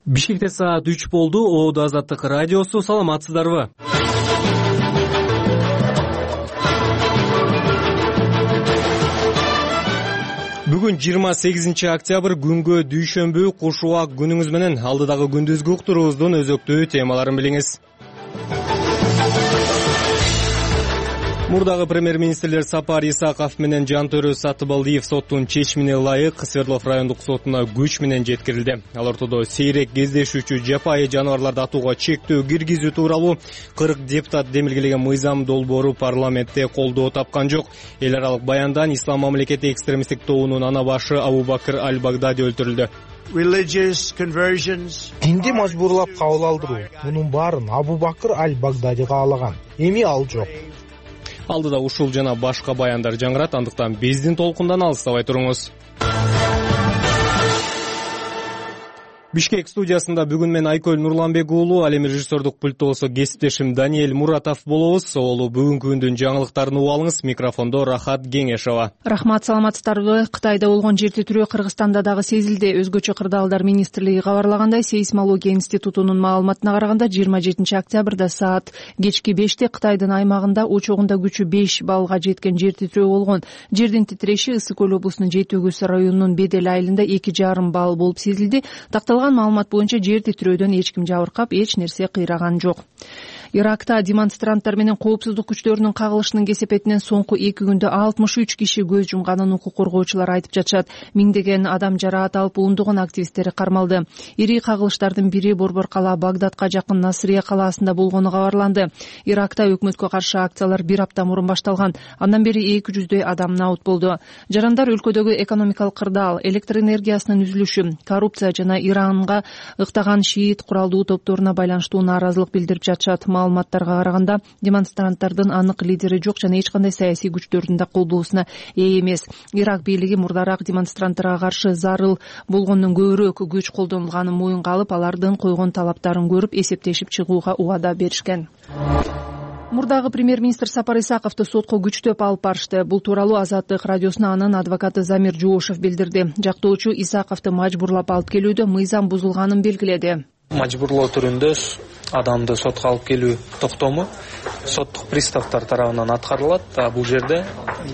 Бишкекте саат 3 болду. ООД Азаттык радиосу. Саламатсыздарбы? Бүгүн 28 октябрь күнгө дүйшөмбү. Кушубак күнүңүз менен. Алдыдагы күндүзгү уктуруубуздун өзөктүү темаларын билиңиз. Мурдагы премьер-министрлер Сапар Исаков менен Жантөрө Сатыбалдиев соттун чечимине ылайык Свердлов райондук сотуна күч менен жеткирилди. Ал ортодо сейрек кездешүүчү жапайы жаныбарларды атууга чектөө киргизүү тууралуу 40 депутат демилгелеген мыйзам долбоору парламентте колдоо тапкан жок. Эл аралык баяндан Ислам мамлекети экстремисттик тобунун ана башы Абу-Бакр аль-Багдади өлтүрүлдү. Динди мажбурлап кабыл алдыруу. Мунун баарын Абу-Бакр аль-Багдади каалаган. Эми ал жок. Алдыда ушул жана башка баяндар жаңырат, андыктан биздин толкундан алыстабай туруңуз. Бишкек студиясында бүгүн мен Айкөл Нурланбек уулу, ал эми режиссердук пультта болсо кесиптешим Даниэль Муратов болобуз. Оолу бүгүнкү күндүн жаңылыктарын угуп алыңыз. Микрофондо Рахат Кеңешова. Рахмат, саламатсыздарбы? Кытайда болгон жер титирөө Кыргызстанда дагы сезилди. Өзгөчө кырдаалдар министрлиги кабарлагандай, сейсмология институтунун маалыматына караганда 27 октябрда саат кечки 5те Кытайдын аймагында учогунда күчү 5 баллга жеткен жер титирөө болгон. Жердин титиреши Ысык көл облусунун Жети Өгүз районунун Бедел айылында 2,5 балл болуп сезилди. Такталган маалымат боюнча жер титирөөдөн эч ким жабыркап, эч нерсе кыйраган жок. Иракта демонстранттар менен коопсуздук күчтөрүнүн кагылышынын кесепетинен соңку 2 күндө 63 киши көз жумганын укук коргоочулар айтып жатышат. Миңдеген адам жараат алып, ондогон активисттери кармалды. Ири кагылыштардын бири борбор кала Багдадка жакын Насырия калаасында болгону кабарланды. Иракта өкмөткө каршы акциялар 1 апта мурун башталган. Андан бери 200дөй адам наут болду. Жарандар өлкөдөгү экономикалык кырдаал, электр энергиясынын үзүлүшү, коррупция жана Иранга ыктаган шиит куралдуу топторуна байланыштуу нааразылык билдирип жатышат. Маалыматтарга караганда, демонстранттардын анык лидери жок жана эч кандай саясий күчтөрдүн да колдоосуна ээ эмес. Ирак бийлиги мурдараак демонстранттарга каршы зарыл болгондон көбүрөөк күч колдонулганын моюнга алып, алардын койгон талаптарын көрүп, эсептешип чыгууга убада беришкен. Мурдагы премьер-министр Сапар Исаковду сотко күчтөп алып барышты. Бул тууралуу Азаттык радиосуна анын адвокаты Замир Жоошев билдирди. Жактоочу Исаковду мажбурлап алып келүүдө мыйзам бузулганын белгиледи. Мажбурлоо түрүндө адамды сотко алып келүү токтому соттук приставтар тарабынан аткарылат. Бул жерде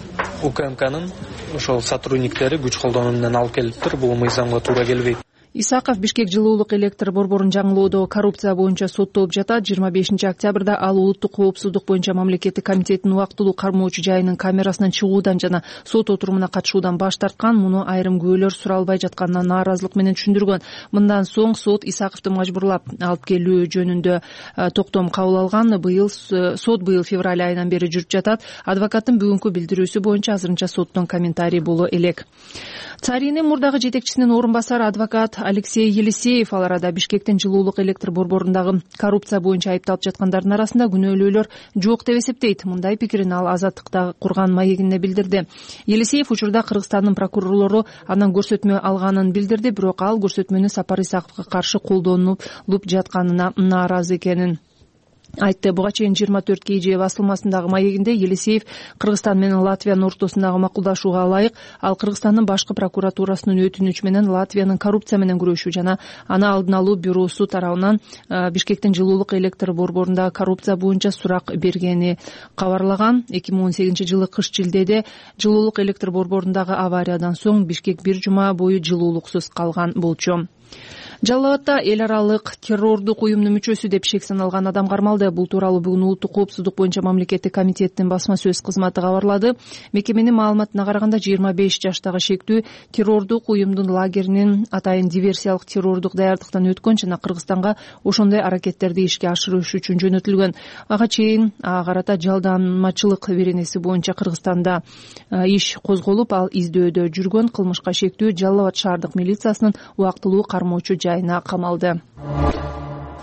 УКМКнын ошол сотрудниктери күч колдонуу менен алып келиптир. Бул мыйзамга туура келбейт. Исаков Бишкек жылуулук электр борборун жаңылоодо коррупция боюнча соттолуп жатат. 25 октябрда ал улуттук коопсуздук боюнча мамлекеттик комитеттин убактылуу кармоочу жайынын камерасынан чыгуудан жана сот отурумуна катышуудан баш тарткан. Муну айрым күбөлөр суралбай жатканына нааразылык менен түшүндүргөн. Мындан соң сот Исаковду мажбурлап алып келүү жөнүндө токтом кабыл алган. Сот быйыл февраль айынан бери жүрүп жатат. Адвокаттын бүгүнкү билдирүүсү боюнча азырынча соттон комментарий боло элек. Царинин мурдагы жетекчисинин орун басары адвокат Алексей Елисеев ал арада Бишкектин жылуулук электр борборундагы коррупция боюнча айыпталып жаткандардын арасында күнөөлүүлөр жок деп эсептейт. Мындай пикирин ал Азаттыкта курган маегинде билдирди. Елисеев учурда Кыргызстандын прокурорлору андан көрсөтмө алганын билдирди, бирок ал көрсөтмөнү Сапар Исаковго каршы колдонулуп жатканына нааразы экенин айтты. Буга чейин 24 KG басылмасындагы маегинде Елисеев Кыргызстан менен Латвиянын ортосундагы макулдашууга ылайык ал Кыргызстандын башкы прокуратурасынын өтүнүчү менен Латвиянын коррупция менен күрөшүү жана аны алдын алуу бюросу тарабынан Бишкектин жылуулук электр борборундагы коррупция боюнча сурак бергени кабарлаган. 2018 жылы кыш жилдеде жылуулук электр борборундагы авариядан соң Бишкек бир жума бою жылуулуксуз калган болчу. Жалал Абадта эл аралык террордук уюмдун мүчөсү деп шек саналган адам кармалды. Бул тууралуу бүгүн улуттук коопсуздук боюнча мамлекеттик комитеттин басма сөз кызматы кабарлады. Мекеменин маалыматына караганда 25 жаштагы шектүү террордук уюмдун лагеринин атайын диверсиялык террордук даярдыктан өткөн жана Кыргызстанга ошондой аракеттерди ишке ашырыш үчүн жөнөтүлгөн. Ага чейин карата жалданмачылык беренеси боюнча Кыргызстанда иш козголуп, ал издөөдө жүргөн. Кылмышка шектүү Жалал Абад шаардык милициясынын убактылуу кармоочу жайына камалды.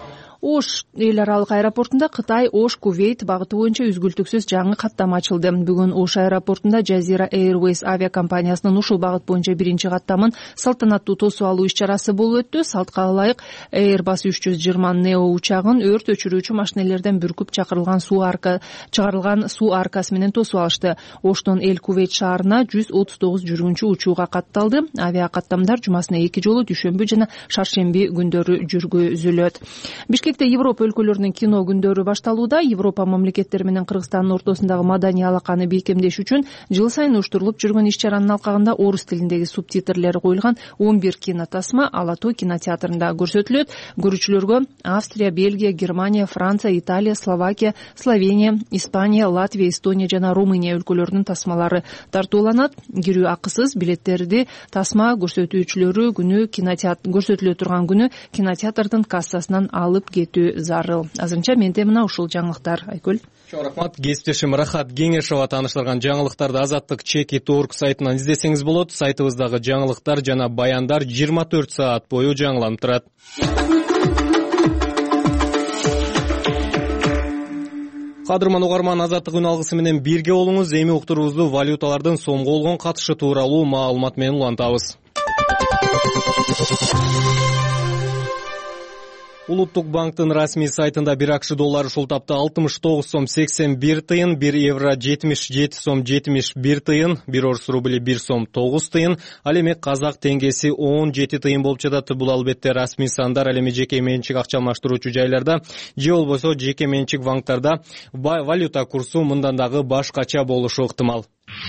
Ош эл аралык аэропортунда Кытай Ош Кувейт багыты боюнча үзгүлтүксүз жаңы каттама ачылды. Бүгүн Ош аэропортунда Jazeera Airways авиакомпаниясынын ушул багыт боюнча биринчи каттамын салтанаттуу тосуп алуу иш-чарасы болуп өттү. Салтка ылайык Airbus 320 Neo учагын өрт өчүрүүчү машинелерден бүркүп чыгарылган суу аркасы менен тосуп алышты. Оштон Эл Кувейт шаарына 139 жүргүнчү учууга катталды. Авиакаттамдар жумасына 2 жолу дүйшөмбү жана шаршемби күндөрү жүргүзүлөт. Бишкекте Европа өлкөлөрүнүн кино күндөрү башталууда. Европа мамлекеттери менен Кыргызстандын ортосундагы маданий алаканы бейкемдеш үчүн жыл сайын уюштурулуп жүргөн иш-чаранын алкагында орус тилиндеги субтитрлери коюлган 11 кинотасма Ала Тоо кинотеатрында көрсөтүлөт. Көрүүчүлөргө Австрия, Бельгия, Германия, Франция, Италия, Словакия, Словения, Испания, Латвия, Эстония жана Румыния өлкөлөрүнүн тасмалары тартууланат. Кирүү акысыз. Билеттерди тасма көрсөтүүчүлөрү көрсөтүлө турган күнү кинотеатрдын кассасынан алып кетүү зарыл. Азырынча менде мына ушул жаңылыктар. Айкөл. Чоң рахмат. Кесиптешим Рахат Кеңешова тааныштырган жаңылыктарды Азаттык Чекит.org сайтынан издесеңиз болот. Сайтыбыздагы жаңылыктар жана баяндар 24 саат бою жаңыланып турат. Кадырман угарман, Азаттык үн алгысы менен бирге болуңуз. Эми уктуруубузду валюталардын сомго болгон катышы тууралуу маалымат менен улантабыз. Улуттук банктын расмий сайтында 1 акш доллары ушул тапта 69 сом 81 тыйын, 1 евро 77 сом 71 тыйын, 1 орус рубли 1 сом 9 тыйын, ал эми казак теңгеси 17 тыйын болуп жатат. Бул албетте расмий сандар. Ал эми жеке менчик акча алмаштыруучу жайларда же болбосо жеке менчик банктарда валюта курсу мындан дагы башкача болушу ыктымал.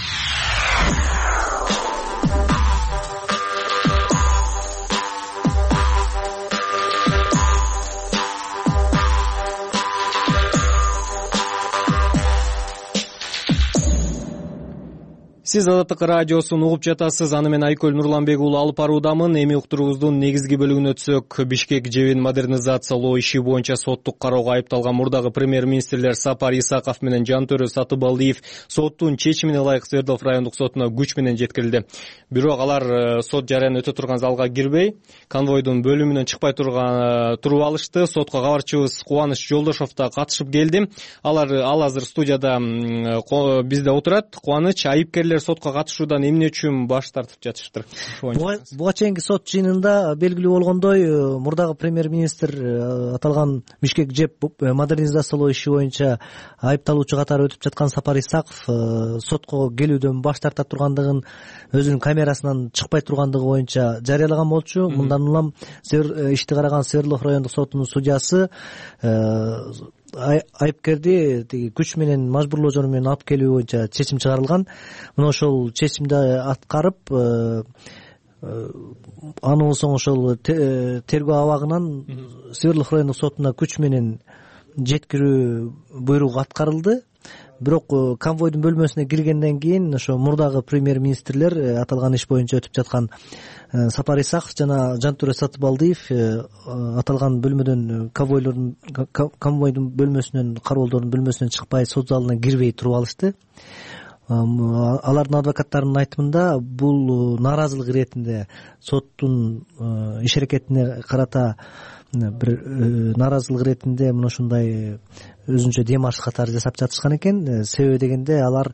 Сиз Азаттык радиосун угуп жатасыз. Аны мен Айкөл Нурланбек уулу алып баруудамын. Эми уктуруубуздун негизги бөлүгүнө өтсөк, Бишкек жебин модернизациялоо иши боюнча соттук кароого айыпталган мурдагы премьер-министрлер Сапар Исаков менен Жантөрө Сатыбалдиев соттун чечимине ылайык Свердлов райондук сотуна күч менен жеткирилди. Бирок алар сот жарыяны өтө турган залга кирбей, конвойдун бөлүмүнөн чыкпай туруп алышты. Сотко кабарчыбыз Кубаныч Жолдошов да катышып келди. Ал азыр студияда бизде отурат. Кубаныч, айыпкерлер сотко катышуудан эмне үчүн баш тартып жатыштыр? Буга чейинки сот жыйынында белгилүү болгондой, мурдагы премьер-министр аталган Бишкек ЖЭБ модернизациялоо иши боюнча айыпталуучу катары өтүп жаткан Сапар Исаков сотко келүүдөн баш тарта тургандыгын, өзүнүн камерасынан чыкпай тургандыгы боюнча жарыялаган болчу. Мындан улам ишти караган Свердлов райондук сотунун судьясы айыпкерди күч менен мажбурлоо жолу менен алып келүү боюнча чечим чыгарылган. Мына ошол чечимди аткарып, анын соң ошол тергөө абагынан Свердлов райондук сотуна күч менен жеткирүү буйругу аткарылды. Бирок конвойдун бөлмөсүнө киргенден кийин ошо мурдагы премьер-министрлер аталган иш боюнча өтүп жаткан Сапар Исаков жана Жантөрө Сатыбалдиев аталган бөлмөдөн конвойдун бөлмөсүнөн, кароолдордун бөлмөсүнөн чыкпай, сот залына кирбей туруп алышты. Алардын адвокаттарынын айтымында бул нааразылык иретинде соттун иш аракетине карата бир нааразылык иретинде мына ушундай өзүнчө демарш катары жасап жатышкан экен. Себеби дегенде алар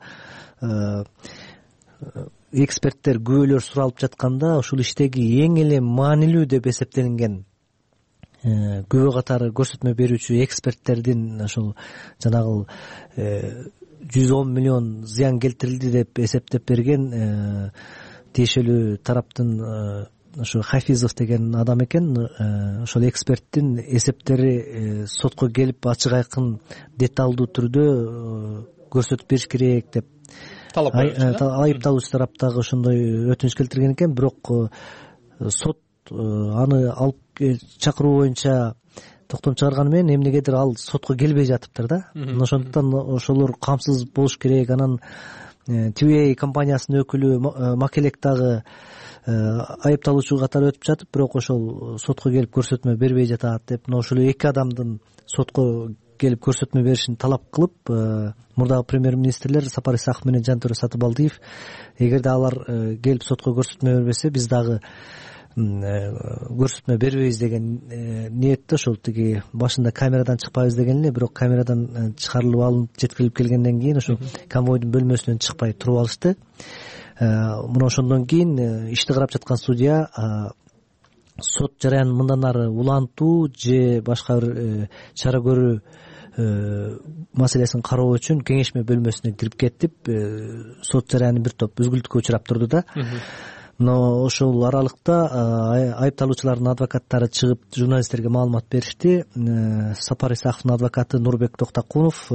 эксперттер, күбөлөр суралып жатканда ушул иштеги эң эле маанилүү деп эсептелинген күбө катары көрсөтмө берүүчү эксперттердин ошол жанагы 110 миллион зыян келтирилди деп эсептеп берген тиешелүү тараптын ошо Хафизов деген адам экен. Ошол эксперттин эсептери сотко келип ачык айкын деталдуу түрдө көрсөтүп бериш керек деп айыпталуучу тараптагы ошондой өтүнүч келтирген экен. Бирок сот аны алып чакыруу боюнча токтом чыгарганы менен эмнегедир ал сотко келбей жатыптыр да. Ошондуктан ошолор камсыз болуш керек. Анан TVA компаниясынын өкүлү Макелек дагы айыпталуучу катары өтүп жатып, бирок ошол сотко келип көрсөтмө бербей жатат деп, ошол эки адамдын сотко келип көрсөтмө беришин талап кылып, мурдагы премьер-министрлер Сапар Исаков менен Жантөрө Сатыбалдиев эгерде алар келип сотко көрсөтмө бербесе, биз дагы көрсөтмө бербейбиз деген ниетте ошол тиги башында камерадан чыкпайбыз деген эле, бирок камерадан чыгарылып алынып жеткирилип келгенден кийин ошо конвойдун бөлмөсүнөн чыкпай туруп алышты. Мына ошондон кийин ишти карап жаткан судья сот жараянын мындан ары улантуу же башка бир чара көрүү маселесин кароо үчүн кеңешме бөлмөсүнө кирип кетип, сот жараяны бир топ үзгүлтүккө учурап турду да. Но ошол аралыкта айыпталуучулардын адвокаттары чыгып журналисттерге маалымат беришти. Сапар Исаковдун адвокаты Нурбек Токтокунов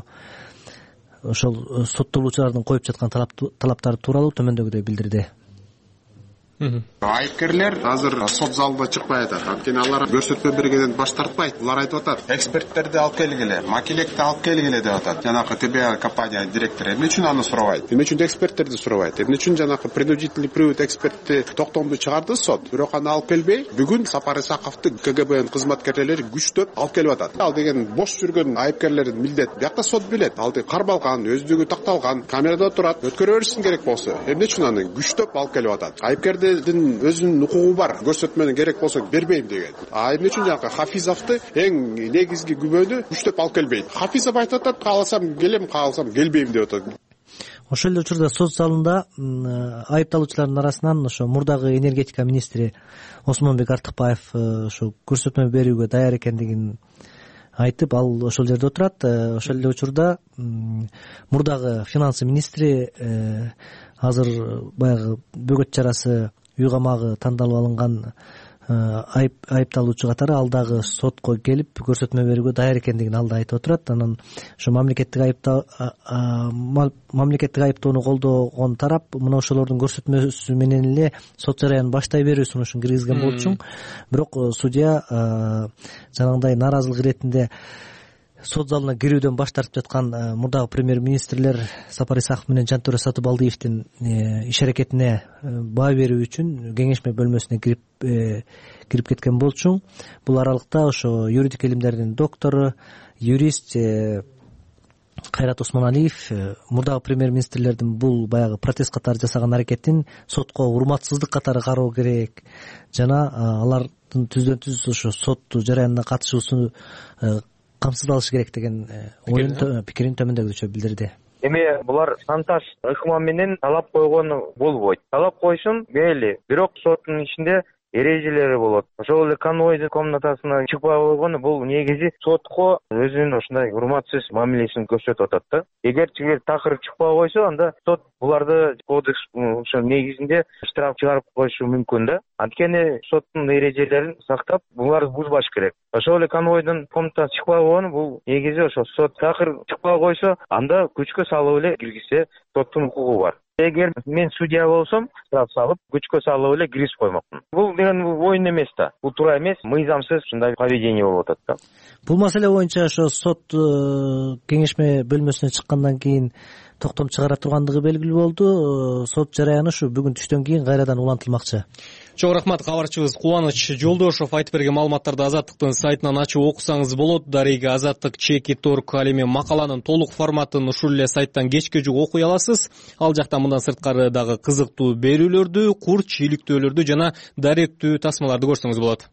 ошол соттолуучулардын коюп жаткан талаптары тууралуу төмөндөгүдөй билдирди. Айыпкерлер азыр сот залында чыкпай атат. Анткени алар көрсөтмө бергенден баш тартпайт. Булар айтып атат: эксперттерди алып келгиле, макелекти алып келгиле деп атат. Жанагы ТБ компания директору эмне үчүн аны сурабайт? Эмне үчүн эксперттерди сурабайт? Эмне үчүн жанагы принудительный привод экспертти токтомду чыгарды сот, бирок аны алып келбей, бүгүн Сапар Исаковду КГБнын кызматкерлери күчтөп алып келип атат. Ал деген бош жүргөн айыпкерлердин милдети. Биякта сот билет. Ал кармалган, өздүгү такталган, камерада турат, өткөрө беришин керек болсо, эмне үчүн аны күчтөп алып келип атат? Айыпкердин өзүнүн укугу бар, көрсөтмөнү керек болсо бербейм деген. Эмне үчүн жанагы Хафизовду эң негизги күбөнү күчтөп алып келбейт? Хафизов айтып атат: кааласам келем, кааласам келбейм деп атат. Ошол эле учурда сот залында айыпталуучулардын арасынан ошо мурдагы энергетика министри Осмонбек Артыкбаев ошо көрсөтмө берүүгө даяр экендигин айтып, ал ошол жерде отурат. Ошол эле учурда мурдагы финансы министри азыр баягы бөгөт жарасы үй камагы тандалып алынган айыпталуучу катары ал дагы сотко келип көрсөтмө берүүгө даяр экендигин ал да айтып отурат. Анан ошо мамлекеттик айыптоону колдогон тарап мына ошолордун көрсөтмөсү менен эле сот жараянын баштай берүү сунушун киргизген болчу. Бирок судья жанагындай нааразылык иретинде сот залына кирүүдөн баш тартып жаткан мурдагы премьер-министрлер Сапар Исаков менен Жантөрө Сатыбалдиевдин иш аракетине баа берүү үчүн кеңешме бөлмөсүнө кирип кеткен болчу. Бул аралыкта ошо юридик илимдердин доктору, юрист Кайрат Осмоналиев мурдагы премьер-министрлердин бул баягы протест катары жасаган аракетин сотко урматсыздык катары кароо керек жана алардын түздөн түз ошо сот жараянына катышуусу камсыздалышы керек деген пикирин төмөндөгүчө билдирди. Эми булар шантаж ыкма менен талап койгону болбойт. Талап койсун мейли, бирок соттун ичинде эрежелери болот. Ошол эле конвойдун комнатасына чыкпай койгону бул негизи сотко өзүнүн ушундай урматсыз мамилесин көрсөтүп атат да. Эгер такыр чыкпай койсо, анда сот буларды кодекс ошо негизинде штраф чыгарып коюшу мүмкүн да. Анткени соттун эрежелерин сактап, буларды бузбаш керек. Ошол эле конвойдун комнатасына чыкпай койгону бул негизи ошо сот такыр чыкпай койсо, анда күчкө салып эле киргизсе соттун укугу бар. Эгер мен судья болсом, штраф салып, күчкө салып эле киргизип коймокмун. Бул деген оюн эмес да. Бул туура эмес, мыйзамсыз ушундай поведение болуп атат да. Бул маселе боюнча ошо сот кеңешме бөлмөсүнөн чыккандан кийин токтом чыгара тургандыгы белгилүү болду. Сот жараяны ушу бүгүн түштөн кийин кайрадан улантылмакчы. Чоң рахмат, кабарчыбыз Кубаныч Жолдошов айтып берген маалыматтарды Азаттыктын сайтынан ачып окусаңыз болот. Дареги Азаттык.org ал эми макаланын толук форматын ушул эле сайттан кечке жук окуй аласыз. Ал жакта мындан сырткары дагы кызыктуу берүүлөрдү, курч, иликтөөлөрдү жана даректүү тасмаларды көрсөңүз болот.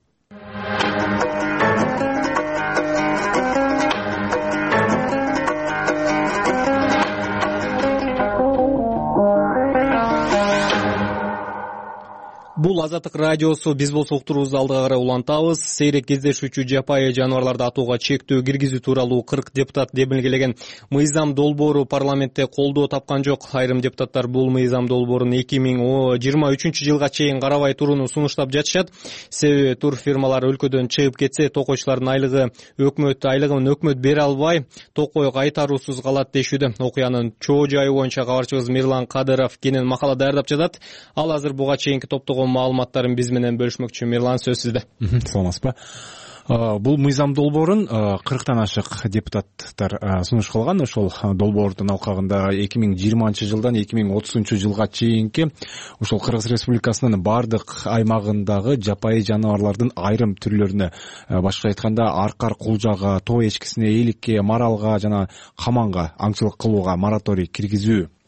Бул Азаттык радиосу, биз болсо уктуруубузду алдыга карай улантабыз. Сейрек кездешүүчү жапайы жаныбарларды атууга чектөө киргизүү тууралуу 40 депутат демилгелеген мыйзам долбоору парламентте колдоо тапкан жок. Айрым депутаттар бул мыйзам долбоорун 2023-жылга чейин карабай турууну сунуштап жатышат. Себеби турфирмалар өлкөдөн чыгып кетсе, токойчулардын айлыгын өкмөт бере албай, токой кайтаруусуз калат дешүүдө. Окуянын чоо жайы боюнча кабарчыбыз Мирлан Кадыров кенен макала даярдап жатат. Ал азыр буга чейинки топтогон маалыматтарын биз менен бөлүшмөкчү. Мирлан, сөз сизде. Саламатсызбы? Бул мыйзам долбоорун 40тан ашык депутаттар сунуш кылган. Ошол долбоордун алкагында 2020-жылдан 2030-жылга чейинки ошол Кыргыз Республикасынын бардык аймагындагы жапайы жаныбарлардын айрым түрлөрүнө, башка айтканда аркар кулжага, тоо эчкисине, эликке, маралга жана каманга аңчылык кылууга мораторий киргизүү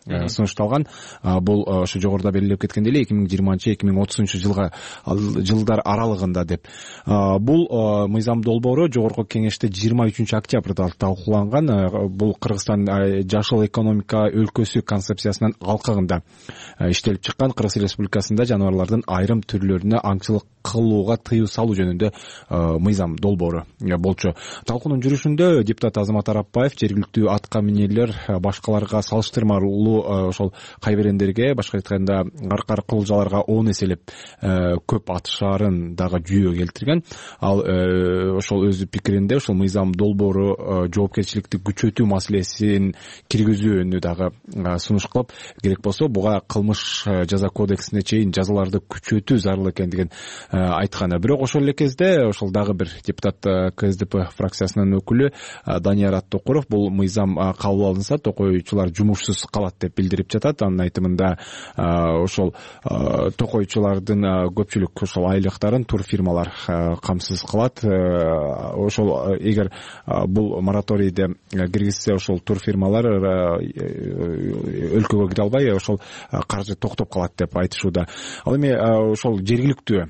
сунушталган. Бул ошо жогоруда белгилеп кеткендей эле 2020-2030 жылдар аралыгында деп. Бул мыйзам долбоору жогорку кеңеште 23 октябрда талкууланган. Бул Кыргызстан жашыл экономика өлкөсү концепциясынын алкагында иштелип чыккан. Кыргыз Республикасында жаныбарлардын айрым түрлөрүнө аңчылык кылууга тыюу салуу жөнүндө мыйзам долбоору болчу. Талкуунун жүрүшүндө депутат Азамат Арапбаев жергиликтүү атка минерлер башкаларга салыштырмалуу ошол кайберендерге, башка айтканда аркар кулжаларга 10 эселеп көп атышаарын дагы жүйө келтирген. Ал ошол өз пикиринде ошол мыйзам долбоору жоопкерчиликти күчөтүү маселесин киргизүүнү дагы сунуш кылып, керек болсо буга кылмыш жаза кодексине чейин жазаларды күчөтүү зарыл экендигин айткан. Бирок ошол эле кезде ошол дагы бир депутат КСДП фракциясынын өкүлү Данияр Токуров бул мыйзам кабыл алынса токойчулар жумушсуз калат деп билдирип жатат. Анын айтымында ошол токойчулардын көпчүлүк ошол айлыктарын турфирмалар камсыз кылат. Ошол эгер бул мораторийде киргизсе ошол турфирмалар өлкөгө кире албай ошол каржы токтоп калат деп айтышууда. Ал эми ошол жергиликтүү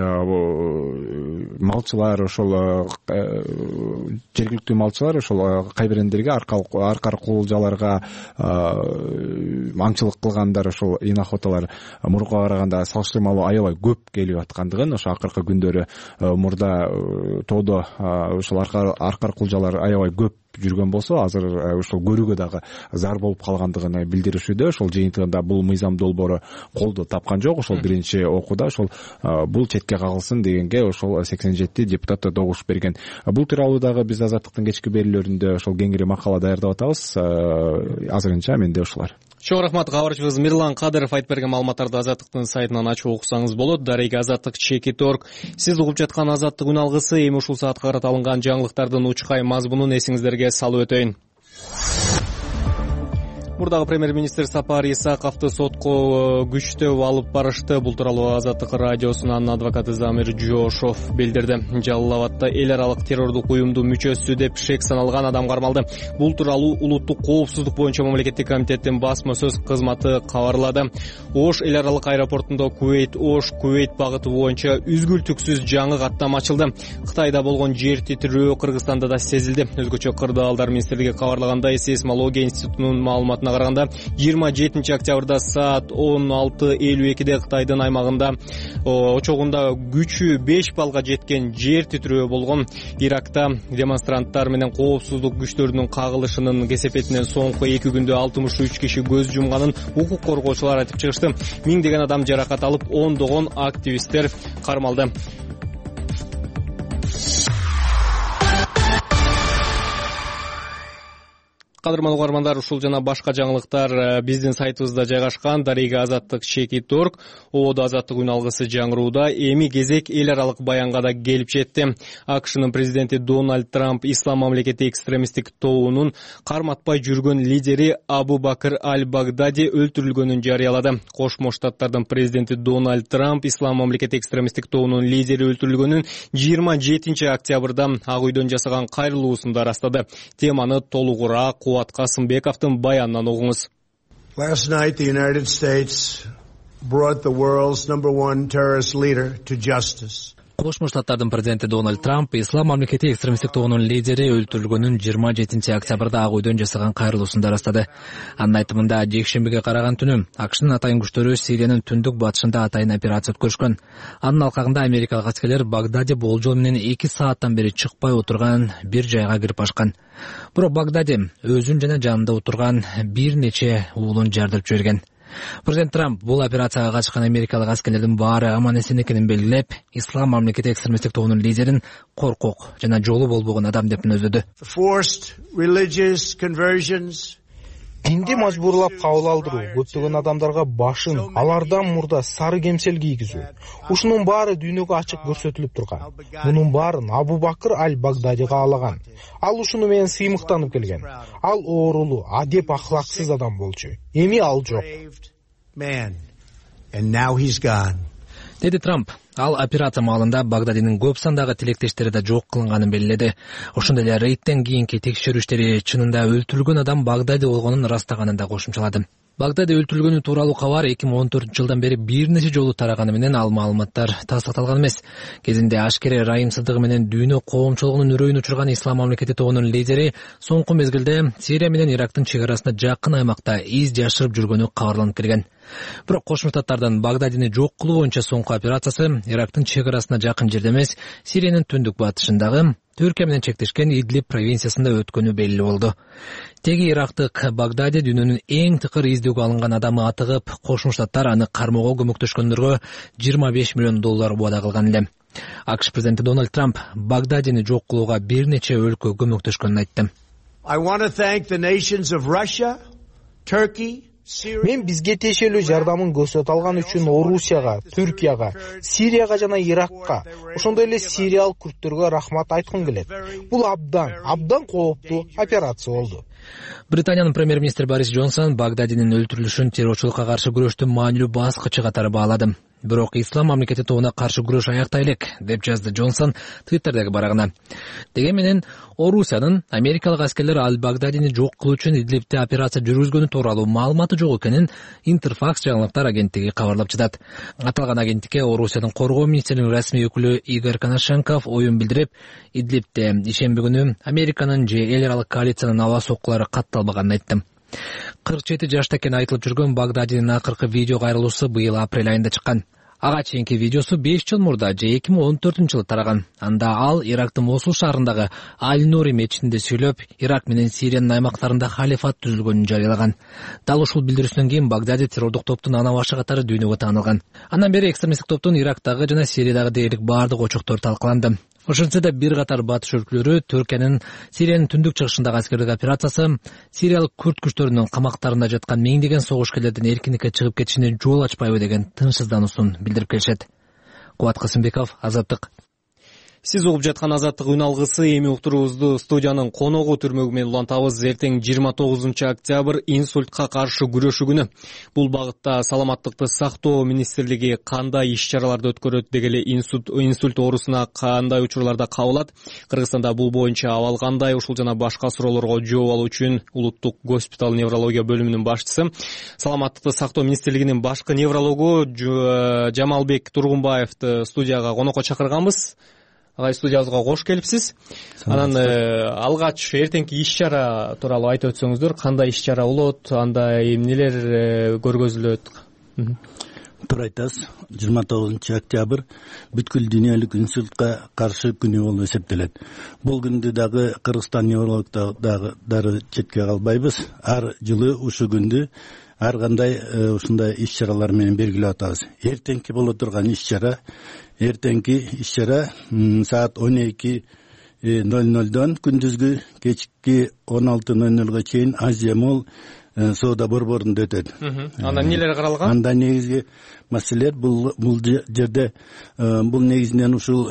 малчылар ошол жергиликтүү малчылар ошол кайберендерге аркар кулжаларга аңчылык кылгандар ошол инохоталар мурунга караганда салыштырмалуу аябай көп келип аткандыгын, ошо акыркы күндөрү мурда тоодо ошол аркар кулжалар аябай көп жүргөн болсо азыр ошол көрүүгө дагы зар болуп калгандыгын билдиришүүдө. Ошол жыйынтыгында бул мыйзам долбоору колдоо тапкан жок. Ошол биринчи окууда ошол бул четке кагылсын дегенге ошол 87 депутат добуш берген. Бул тууралуу дагы биз Азаттыктын кечки берүүлөрүндө ошол кеңири макала даярдап атабыз. Азырынча менде ушулар. Чоң рахмат. Кабарчыбыз Мирлан Кадыров айтып берген маалыматтарды Азаттыктын сайтынан ачып окусаңыз болот. Дареги Азаттык /org. Сиз угуп жаткан Азаттык үн алгысы. Эми ушул саатка карата алынган жаңылыктардын учкай мазмунун эсиңиздерге салып өтөйүн. Мурдагы премьер-министр Сапар Исаковду сотко күчтөп алып барышты. Бул тууралуу Азаттык радиосунун адвокаты Замир Жошов билдирди. Жалал Абадда эл аралык террордук уюмдун мүчөсү деп шек саналган адам кармалды. Бул тууралуу улуттук коопсуздук боюнча мамлекеттик комитеттин басма сөз кызматы кабарлады. Ош эл аралык аэропортунда Кувейт-Ош Кувейт багыты боюнча үзгүлтүксүз жаңы каттам ачылды. Кытайда болгон жер титирөө Кыргызстанда да сезилди. Өзгөчө Кырдаалдар министрлиги кабарлагандай, сейсмология институтунун маалыматына караганда 27 октябрда саат 16:52 Кытайдын аймагында очогунда күчү 5 балга жеткен жер титирөө болгон. Иракта демонстранттар менен коопсуздук күчтөрүнүн кагылышынын кесепетинен соңку 2 күндө 63 киши көз жумганын укук коргоочулар айтып чыгышты. Миңдеген адам жаракат алып, ондогон активисттер кармалды. Кадырман угармандар, ушул жана башка жаңылыктар биздин сайтыбызда жайгашкан. Дареги Азаттык /org. Ободо Азаттык үн алгысы жаңырууда. Эми кезек эл аралык баянга да келип жетти. АКШнын президенти Дональд Трамп ислам мамлекети экстремисттик тобунун карматпай жүргөн лидери Абу Бакр аль-Багдади өлтүрүлгөнүн жарыялады. Кошмо Штаттардын президенти Дональд Трамп ислам мамлекети экстремисттик тобунун лидери өлтүрүлгөнүн 27 октябрда Ак үйдөн жасаган кайрылуусунда ырастады. Теманы толугураак Кубат Касымбековдун баянынан угуңуз. Last night the United States brought the world's #1 terrorist leader to justice. Кошмо Штаттардын президенти Дональд Трамп ислам мамлекети экстремисттик тобунун лидери өлтүрүлгөнүн 27 октябрда Ак үйдөн жасаган кайрылуусунда ырастады. Анын айтымында жекшембиге караган түнү АКШнын атайын күчтөрү Сириянын түндүк батышында атайын операция өткөрүшкөн. Анын алкагында америкалык аскерлер Багдади болжол менен 2 сааттан бери чыкпай отурган бир жайга кирип ашкан. Бирок Багдади өзүн жана жанында отурган бир нече уулун жардырып жиберген. Президент Трамп бул операцияга катышкан америкалык аскерлердин баары аман эсен экенин белгилеп, ислам мамлекети экстремисттик тобунун лидерин коркок жана жолу болбогон адам деп мүнөздөдү. Динди мажбурлап кабыл алдыруу, көптөгөн адамдарга башын, алардан мурда сары кемсел кийгизүү. Ушунун баары дүйнөгө ачык көрсөтүлүп турган. Мунун баарын Абу Бакр аль-Багдади каалаган. Ал ушуну менен сыймыктанып келген. Ал оорулуу, адеп ахлаксыз адам болчу. Эми ал жок. деди Трамп. Ал операция маалында Багдадинин көп сандагы тилектештери да жок кылынганын белгиледи. Ошондой эле рейдтен кийинки текшерүү иштери чынында өлтүрүлгөн адам Багдади болгонун ырастаганын да кошумчалады. Багдади өлтүрүлгөнү тууралуу кабар 2014-жылдан бери бир нече жолу тараганы менен ал маалыматтар тастыкталган эмес. Кезинде ашкере ырайымсыздыгы менен дүйнө коомчулугунун үрөйүн учурган Ислам мамлекети тобунун лидери соңку мезгилде Сирия менен Ирактын чек арасында жакын аймакта из жашырып жүргөнү кабарланып келген. Бирок Кошмо Штаттардын Багдадини жок кылуу боюнча соңку операциясы Ирактын чек арасына жакын жерде эмес, Сириянын түндүк батышындагы Түркия менен чектешкен Идлиб провинциясында өткөнү белгилүү болду. Теги ирактык Багдади дүйнөнүн эң тыкыр издөөгө алынган адамы атыгып, Кошмо Штаттар аны кармоого көмөктөшкөндөргө $25 миллион убада кылган эле. АКШ президенти Дональд Трамп Багдадини жок кылууга бир нече өлкө көмөктөшкөнүн айтты. I want to thank the nations of Russia, Turkey, Мен бизге тиешелүү жардамын көрсөтө алган үчүн Орусияга, Түркияга, Сирияга жана Иракка, ошондой эле сириялык күрттөргө рахмат айткым келет. Бул абдан кооптуу операция болду. Британиянын премьер-министри Борис Джонсон Багдадинин өлтүрүлүшүн террорчулукка каршы күрөштүн маанилүү баскычы катары баалады. Бирок Ислам мамлекети тобуна каршы күрөш аяктай элек, деп жазды Джонсон Твиттердеги барагына. Деген менен Орусиянын америкалык аскерлер Ал-Багдадини жок кылуу үчүн Идлибте операция жүргүзгөнү тууралуу маалыматы жок экенин Интерфакс жаңылыктар агенттиги кабарлап жатат. Аталган агенттикке Орусиянын коргоо министринин расмий өкүлү Игорь Коношенков оюн билдирип, Идлибте ишемби күнү Американын же эл аралык коалициянын аба соккулары катталбаганын айтты. 47 жашта экени айтылып жүргөн Багдадинин акыркы видео кайрылуусу быйыл апрель айында чыккан. Ага чейинки видеосу 5 жыл мурда же 2014-жылы тараган. Анда ал Ирактын Мосул шаарындагы Аль-Нури мечитинде сүйлөп, Ирак менен Сириянын аймактарында халифат түзүлгөнүн жарыялаган. Дал ушул билдирүүсүнөн кийин Багдади террордук топтун ана башы катары дүйнөгө таанылган. Андан бери экстремисттик топтун Ирактагы жана Сириядагы дээрлик бардык очоктору талкаланды. Ошентсе да бир катар батыш өлкөлөрү Түркиянын Сириянын түндүк чыгышындагы аскердик операциясы сириялык күрд күчтөрүнүн камактарында жаткан миңдеген согушкерлердин эркиндикке чыгып кетишине жол ачпайбы деген тынчсыздануусун билдирип келишет. Кубат Касымбеков, Азаттык. Сиз угуп жаткан Азаттык үн алгысы. Эми уктуруубузду студиянын коногу түрмөгү менен улантабыз. Эртең 29-октябрь инсультка каршы күрөшүү күнү. Бул багытта саламаттыкты сактоо министрлиги кандай иш-чараларды өткөрөт, деги эле инсульт оорусуна кандай учурларда кабылат, Кыргызстанда бул боюнча абал кандай, ушул жана башка суроолорго жооп алуу үчүн Улуттук госпиталь неврология бөлүмүнүн башчысы, саламаттыкты сактоо министрлигинин башкы неврологу Жамалбек Тургунбаевди студияга конокко чакырганбыз. Агай, студиябызга кош келипсиз. Анан алгач эртеңки иш-чара тууралуу айтып өтсөңүздөр, кандай иш-чара болот, анда эмнелер көргөзүлөт? Туура айтасыз. 29-октябрь бүткүл дүйнөлүк инсультка каршы күнү болуп эсептелет. Бул күндү дагы Кыргызстан неврологдору четке калбайбыз. Ар жылы ушу күндү ар кандай ушундай иш-чаралар менен белгилеп атабыз. Эртеңки боло турган иш-чара саат 12:00 күндүзгү кечки 16:00 чейин Азия Молл соода борборунда өтөт. Анда эмнелер каралган? Анда негизги маселелер бул жерде бул негизинен ушул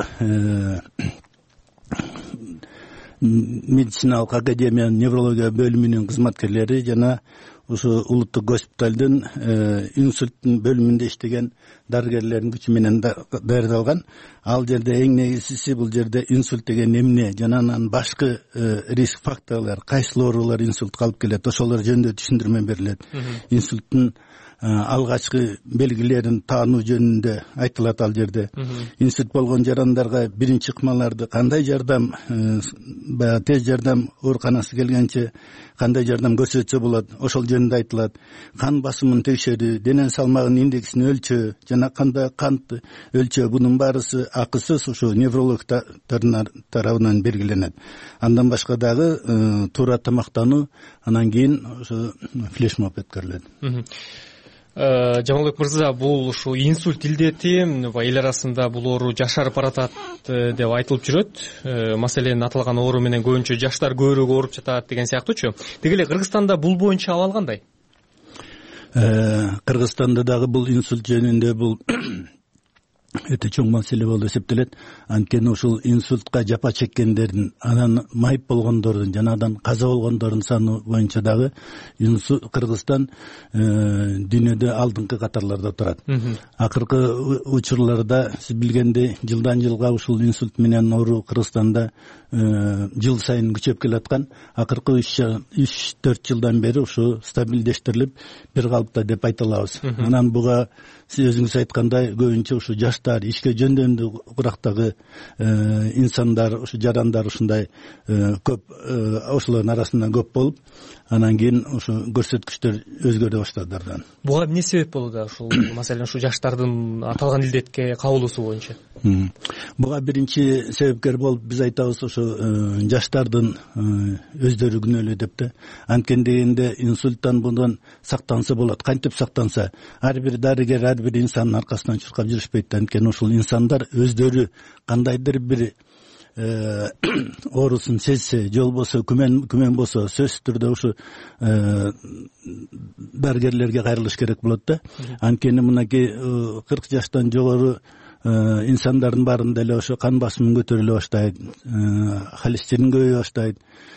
медициналык академия неврология бөлүмүнүн кызматкерлери жана ушу улуттук госпиталдын инсульттун бөлүмүндө иштеген дарыгерлердин күчү менен даярдалган. Ал жерде эң негизгиси бул жерде инсульт деген эмне жана анан башкы риск факторлор, кайсыл оорулар инсультка алып келет, ошолор жөнүндө түшүндүрмө берилет. Инсульттун алгачкы белгилерин таануу жөнүндө айтылат ал жерде. Инсульт болгон жарандарга биринчи ыкмаларды кандай жардам, баягы тез жардам ооруканасы келгенче кандай жардам көрсөтсө болот, ошол жөнүндө айтылат. Кан басымын текшерүү, дене салмагынын индексин өлчөө жана кандай канты өлчөө, бунун баарысы акысыз ушу неврологдор тарабынан белгиленет. Андан башка дагы туура тамактануу, анан кийин ошо флешмоб өткөрүлөт. Жамалбек мырза, бул ушу инсульт илдети эл арасында бул оору жашарып баратат деп айтылып жүрөт. Маселен, аталган оору менен көбүнчө жаштар көбүрөөк ооруп жатат деген сыяктуучу. Деги эле Кыргызстанда бул боюнча абал кандай? Кыргызстанда дагы бул инсульт жөнүндө бул өтө чоң маселе болуп эсептелет. Анткени ушул инсультка жапа чеккендердин, анан майып болгондордун, жанагыдан каза болгондордун саны боюнча дагы Кыргызстан дүйнөдө алдыңкы катарларда турат. Акыркы учурларда сиз билгендей жылдан жылга ушул инсульт менен оору Кыргызстанда жыл сайын күчөп келаткан. Акыркы 3-4 жылдан бери ушу стабилдештирилип бир калыпта деп айта алабыз. Анан буга сиз өзүңүз айткандай көбүнчө ушу жаштар, ишке жөндөмдүү курактагы инсандар, ушу жарандар ушундай көп, ошолордун арасынан көп болуп, анан кийин ушу көрсөткүчтөр өзгөрө баштады. Буга эмне себеп болду да ушул, маселен ушу жаштардын аталган илдетке кабылуусу боюнча? Буга биринчи себепкер болуп биз айтабыз ушу жаштардын өздөрү күнөөлүү деп да. Анткени дегенде инсульттан bundan сактанса болот. Кантип сактанса? Ар бир дарыгер, ар бир инсандын аркасынан чуркап жүрүшпөйт. Анткени ушул инсандар өздөрү кандайдыр бир оорусун сезсе, же болбосо күмөн болсо, сөзсүз түрдө ушу дарыгерлерге кайрылыш керек болот да. Анткени мынакей 40 жаштан жогору инсандардын баарында эле ошо кан басымы көтөрүлө баштайт, холестерин көбөйө баштайт,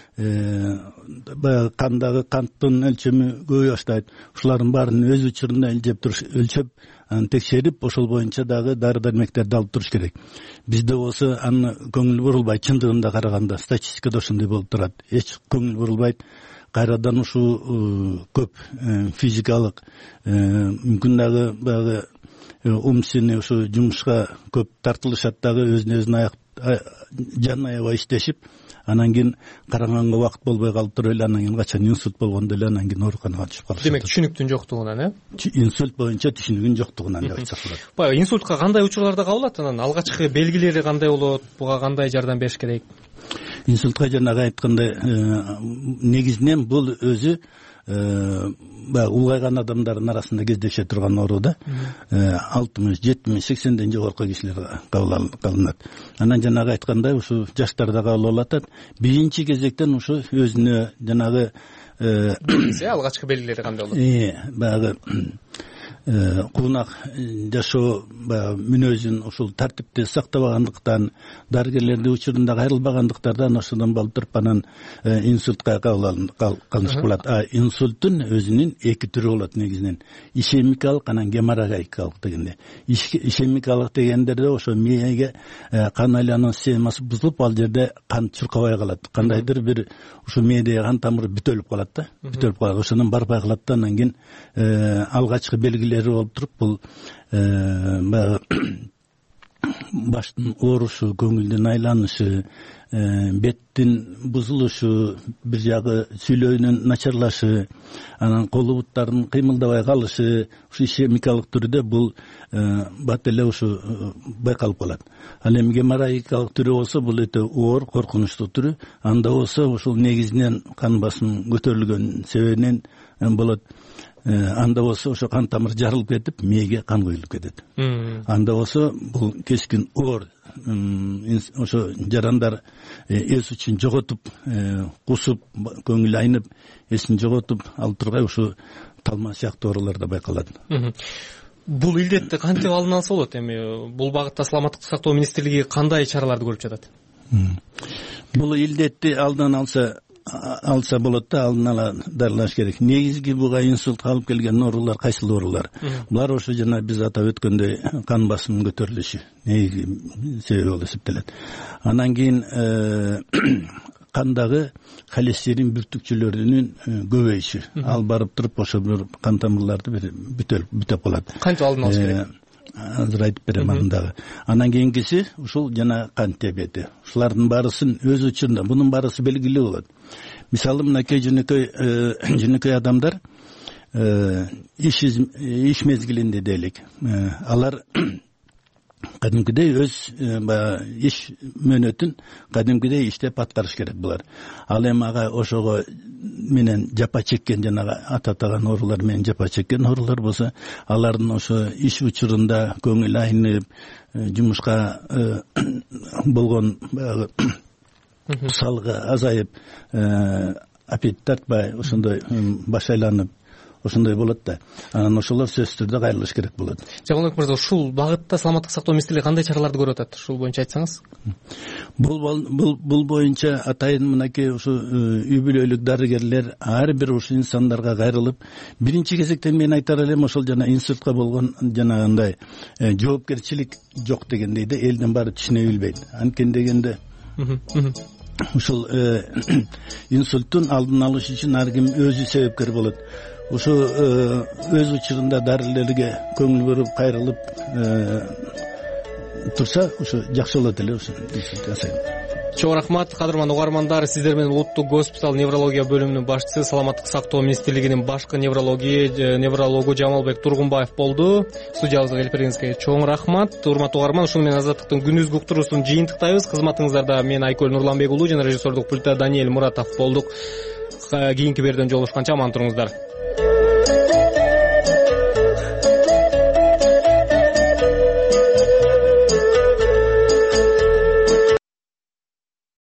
баягы кандагы канттын өлчөмү көбөйө баштайт. Ушулардын баарын өз учурунда өлчөп, текшерип, ошол боюнча дагы дары-дармектерди алып туруш керек. Бизде болсо аны көңүл бурулбайт, чындыгында караганда статистикада ошондой болуп турат. Эч көңүл бурулбайт. Кайрадан ушу көп физикалык, мүмкүн дагы баягы умственный ушу жумушка көп тартылышат дагы, өзүнө жан аябай иштешип, анан кийин караганга убакыт болбой калып туруп эле, анан кийин качан инсульт болгондо эле анан кийин ооруканага түшүп калышат. Демек түшүнүктүн жоктугунан, инсульт боюнча түшүнүгүн жоктугунан деп айтсак болот. Баягы инсультка кандай учурларда кабылат? Анан алгачкы белгилери кандай болот? Буга кандай жардам бериш керек? Инсультка жанагы айткандай негизинен бул өзү улгайган адамдардын арасында кездеше турган оору да. 60, 70, 80ден жогорку кишилер кабылат. Анан жанагы айткандай ушу жаштарда кабыл алат. Биринчи кезектен ушу өзүнө жанагы алгачкы белгилери кандай болот? Баягы куунак жашоо мүнөзүн ушул тартипти сактабагандыктан, дарыгерлердин учурунда кайрылбагандыктардан ошодон болуп туруп анан инсультка кабылыш болот. Инсульттун өзүнүн эки түрү болот негизинен. Ишемикалык анан геморрагикалык дегенде. Ишемикалык дегендерде ошо мээге кан айлануу системасы бузулуп, ал жерде кан чуркабай калат. Кандайдыр бир ушу мээдеги кан тамыры бүтөлүп калат да. Бүтөлүп калат. Ошондон барбай калат да, анан кийин алгачкы белгилери болуп туруп, бул баштын оорушу, көңүлдүн айланышы, беттин бузулушу, бир жагы сүйлөөнүн начарлашы, анан колу буттардын кыймылдабай калышы, ушу ишемикалык түрдө бул бат эле ушу байкалып калат. Ал эми геморрагикалык түрү болсо бул өтө оор, коркунучтуу түрү. Анда болсо ушул негизинен кан басым көтөрүлгөн себебинен болот. Анда болсо ошо кан тамыр жарылып кетип, мээге кан куюлуп кетет. Анда болсо бул кескин оор, ошо жарандар эс үчүн жоготуп, кусуп, көңүл айнып, эсин жоготуп алып тургай ушу талма сыяктуу оорулар да байкалат. Бул илдетти кантип алдын алса болот? Эми бул багытта саламаттык сактоо министрлиги кандай чараларды көрүп жатат? Бул илдетти алдын алса болот да, алдын ала дарылаш керек. Негизги буга инсультка алып келген оорулар кайсыл оорулар? Булар ошо жана биз атап өткөндөй кан басымынын көтөрүлүшү негизги себеп болуп эсептелет. Анан кийин кандагы холестерин бүртүкчөлөрүнүн көбөйүшү. Ал барып туруп ошо бир кан тамырларды бүтөп калат. Кантип алдын алыш керек? Азыр айтып берем андагы. Анан кийинкиси ушул жана кант диабети. Ушулардын баарысын өз учурунда, бунун баарысы белгилүү болот. Мисалы, мынакей жөнөкөй адамдар иш мезгилинде дейлик. Алар кадимкидей өз иш мөөнөтүн кадимкидей иштеп аткарыш керек булар. Ал эми ага ошого менен жапа чеккен, жанагы ататаган оорулар менен жапа чеккен оорулар болсо, алардын ошо иш учурунда көңүл айнып, жумушка болгон салгы азайып, аппетит тартпай, ошондой баш айланып, ошондой болот да. Анан ошолор сөзсүз түрдө кайрылыш керек болот. Жамалбек мырза, ушул багытта саламаттык сактоо министрлиги кандай чараларды көрүп атат? Ушул боюнча айтсаңыз. Бул боюнча атайын мынакей ушу үй бүлөлүк дарыгерлер ар бир ушул инсандарга кайрылып, биринчи кезекте мен айтар элем ошол жана инсультка болгон жанагындай жоопкерчилик жок дегендей да, элдин баары түшүнө билбейт. Анткени дегенде ушул инсульттун алдын алыш үчүн ар ким өзү себепкер болот. Ушу өз учурунда дарылерге көңүл буруп кайрылып турса, ушу жакшы болот эле. Чоң рахмат, кадырман угармандар. Сиздер менен Улуттук госпиталь неврология бөлүмүнүн башчысы, саламаттык сактоо министрлигинин башкы неврологу Жамалбек Тургунбаев болду. Студиябызга келип бергениңизге чоң рахмат. Урматтуу угарман, ушуну менен Азаттыктын күндүзгү уктуруусун жыйынтыктайбыз. Кызматыңыздарда мен Айкөл Нурланбек уулу жана режиссердук пультта Даниэль Муратов болдук. Кийинки берүүдөн жолугушканча аман туруңуздар.